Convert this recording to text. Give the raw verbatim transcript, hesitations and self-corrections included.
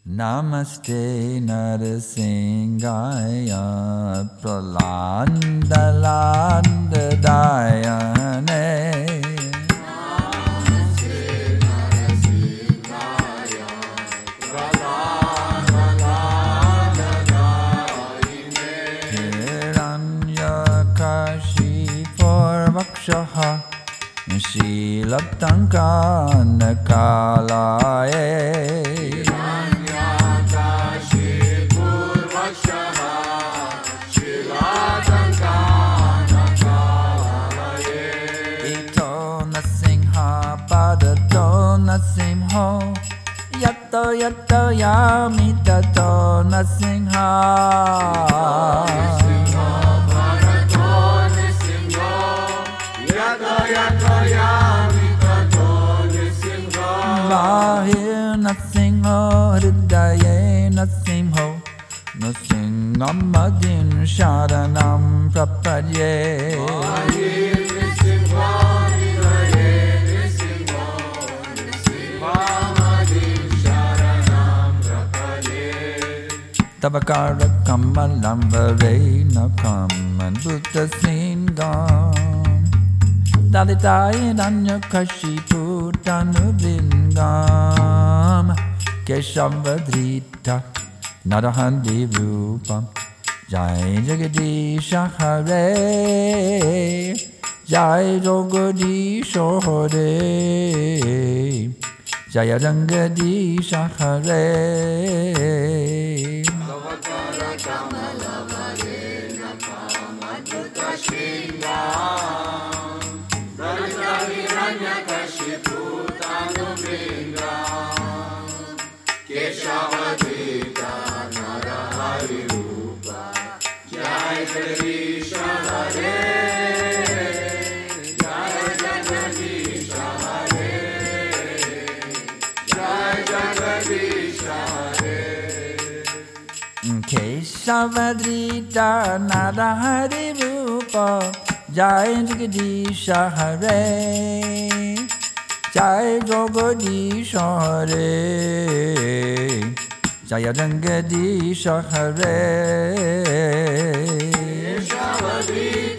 Namaste Narasimhaya Pralandalandadayane Namaste Narasimhaya Pralandalandadayane Hiranyakashipurvakshaha Shilaptankanakalaye Nasimho Yato Yato Yamita To Nasimha Nasimho Bharato Nasimho Yato Yato Yamita To Nasimho Bahir Nasimho Hridaye Nasimho Nasingam Madin Sharanam Prapadye Bahir Nasimho Hridaye Nasimho Tavakara Kamalam Varena Kaman Buddha Singam Dalitai Danya Kashipu Tanubingam Keshavadrita Narahandi Rupam Jai Jagadisha Hare Jai Jagadisha Hare Jaya Jangadisha Hare Tavakara Kamala Varena Kaman Buddha Singam Dalita Hiranyakashipu Tanubingam Keshavadrita Narahari Rupa Jai Jagadisha Hare Jai Jagadisha Hare Jai Jagadisha Hare Keshavadrita Narahari Rupa Jai Jagadisha Hare Jai Jagadisha Hare Jaya Jangadisha Hare Keshavadrita